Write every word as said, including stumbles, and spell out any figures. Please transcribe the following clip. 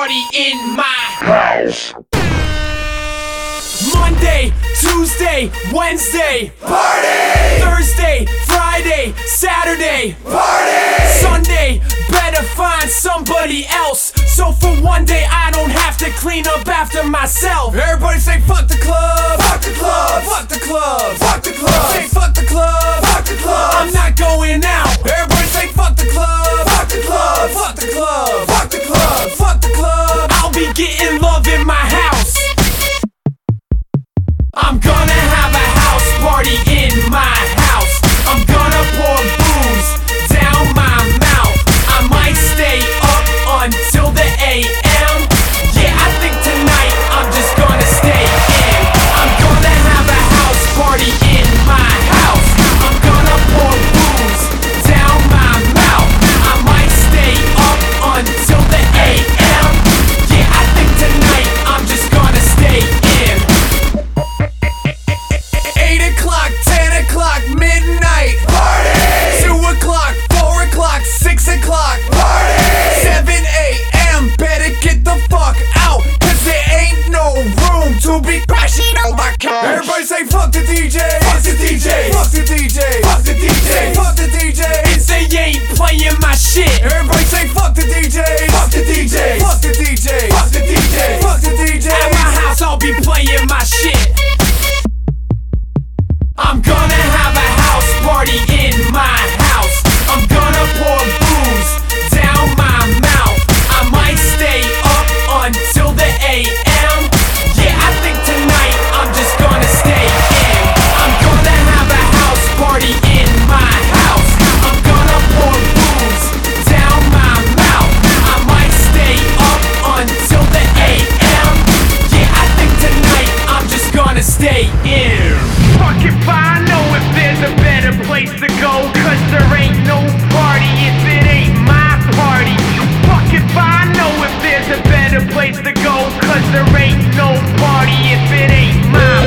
party in my house. Monday, Tuesday, Wednesday, party! Thursday, Friday, Saturday, party! Sunday, better find somebody else, so for one day I don't have to clean up after myself. Everybody say fuck the club, fuck the club, fuck the club, fuck the club. Say fuck the club, fuck the club. I'm not going out. Everybody say fuck the club, fuck the club, fuck the club, fuck the club, fuck the club. I'll be getting love in my house. I'm gonna have a house party in my house. I'm gonna pour booze down my mouth. I might stay up until the A M Yeah, I think tonight I'm just gonna stay in. I'm gonna have a house party in my house. I'm gonna pour booze down my mouth. I might stay up until the A M Yeah, I think tonight I'm just gonna stay in. eight o'clock, ten o'clock, midnight, party! two o'clock, four o'clock, six o'clock, party! seven A M better get the fuck out, cause there ain't no room to be crashing on my couch. Everybody say fuck the D J, fuck the D J, fuck the D J, fuck the D J, fuck the D J. And they ain't playing my shit. Everybody say fuck the D J, fuck the D J, fuck the D J, fuck the D J, fuck the D J. At my house I'll be playing my shit. I'm gonna have a house party in my house. I'm gonna pour booze down my mouth. I might stay up until the A M Yeah, I think tonight I'm just gonna stay in. I'm gonna have a house party in my house. I'm gonna pour booze down my mouth. I might stay up until the A M Yeah, I think tonight I'm just gonna stay in. Fuck if I know if there's a better place to go, cause there ain't no party if it ain't my party. Fuck if I know if there's a better place to go, cause there ain't no party if it ain't my